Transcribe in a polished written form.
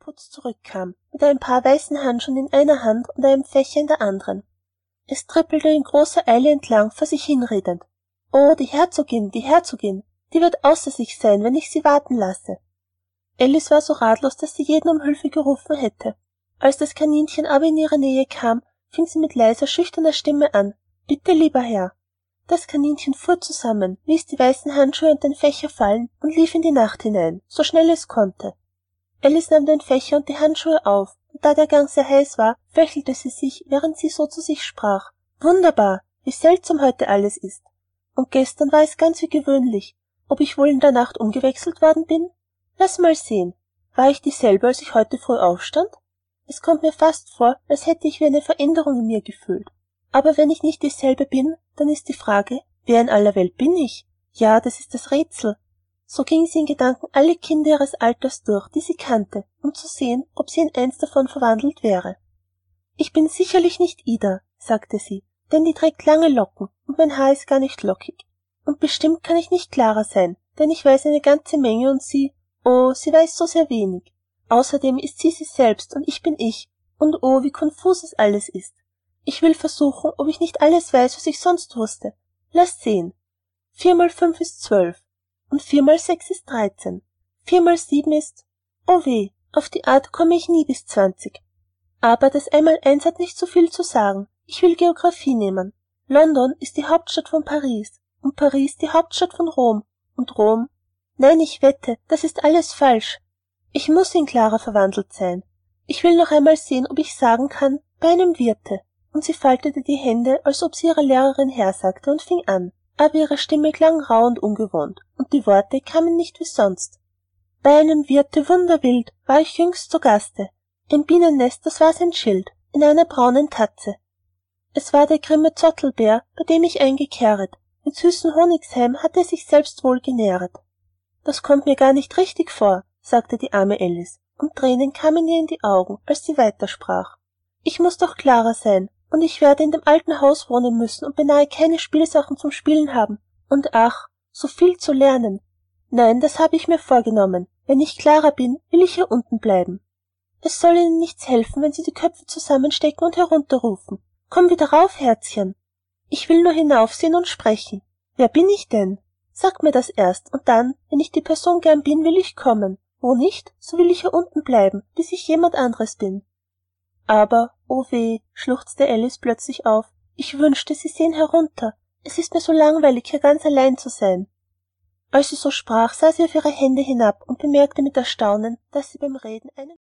putz zurückkam, mit einem paar weißen Handschuhen in einer Hand und einem Fächer in der anderen. Es trippelte in großer Eile entlang, vor sich hinredend. »Oh, die Herzogin, die wird außer sich sein, wenn ich sie warten lasse.« Alice war so ratlos, dass sie jeden um Hilfe gerufen hätte. Als das Kaninchen aber in ihre Nähe kam, fing sie mit leiser, schüchterner Stimme an. »Bitte, lieber Herr.« Das Kaninchen fuhr zusammen, ließ die weißen Handschuhe und den Fächer fallen und lief in die Nacht hinein, so schnell es konnte. Alice nahm den Fächer und die Handschuhe auf, und da der Gang sehr heiß war, fächelte sie sich, während sie so zu sich sprach. »Wunderbar, wie seltsam heute alles ist. Und gestern war es ganz wie gewöhnlich. Ob ich wohl in der Nacht umgewechselt worden bin? Lass mal sehen. War ich dieselbe, als ich heute früh aufstand? Es kommt mir fast vor, als hätte ich wie eine Veränderung in mir gefühlt. Aber wenn ich nicht dieselbe bin, dann ist die Frage, wer in aller Welt bin ich? Ja, das ist das Rätsel.« So ging sie in Gedanken alle Kinder ihres Alters durch, die sie kannte, um zu sehen, ob sie in eins davon verwandelt wäre. »Ich bin sicherlich nicht Ida«, sagte sie, »denn die trägt lange Locken und mein Haar ist gar nicht lockig. Und bestimmt kann ich nicht Clara sein, denn ich weiß eine ganze Menge und sie, oh, sie weiß so sehr wenig. Außerdem ist sie selbst und ich bin ich, und oh, wie konfus es alles ist. Ich will versuchen, ob ich nicht alles weiß, was ich sonst wusste. Lass sehen. 4 mal 5 ist 12 und 4 mal 6 ist 13. 4 mal 7 ist, oh weh, auf die Art komme ich nie bis 20. Aber das Einmaleins hat nicht so viel zu sagen. Ich will Geographie nehmen. London ist die Hauptstadt von Paris und Paris die Hauptstadt von Rom und Rom. Nein, ich wette, das ist alles falsch. Ich muss in Clara verwandelt sein. Ich will noch einmal sehen, ob ich sagen kann, bei einem Wirte. Und sie faltete die Hände, als ob sie ihrer Lehrerin hersagte und fing an. Aber ihre Stimme klang rauh und ungewohnt, und die Worte kamen nicht wie sonst. Bei einem Wirte wunderwild war ich jüngst zu Gaste. Ein Bienennest, das war sein Schild, in einer braunen Tatze. Es war der grimme Zottelbär, bei dem ich eingekehret. Mit süßen Honigsheim hatte er sich selbst wohl genähret. Das kommt mir gar nicht richtig vor, sagte die arme Alice, und Tränen kamen ihr in die Augen, als sie weitersprach. Ich muß doch Clara sein, und ich werde in dem alten Haus wohnen müssen und beinahe keine Spielsachen zum Spielen haben. Und ach, so viel zu lernen. Nein, das habe ich mir vorgenommen. Wenn ich Clara bin, will ich hier unten bleiben. Es soll ihnen nichts helfen, wenn sie die Köpfe zusammenstecken und herunterrufen. Komm wieder rauf, Herzchen. Ich will nur hinaufsehen und sprechen. Wer bin ich denn? Sag mir das erst, und dann, wenn ich die Person gern bin, will ich kommen. Wo nicht, so will ich hier unten bleiben, bis ich jemand anderes bin. Aber, oh weh, schluchzte Alice plötzlich auf, ich wünschte, sie sehen herunter. Es ist mir so langweilig, hier ganz allein zu sein. Als sie so sprach, sah sie auf ihre Hände hinab und bemerkte mit Erstaunen, dass sie beim Reden einen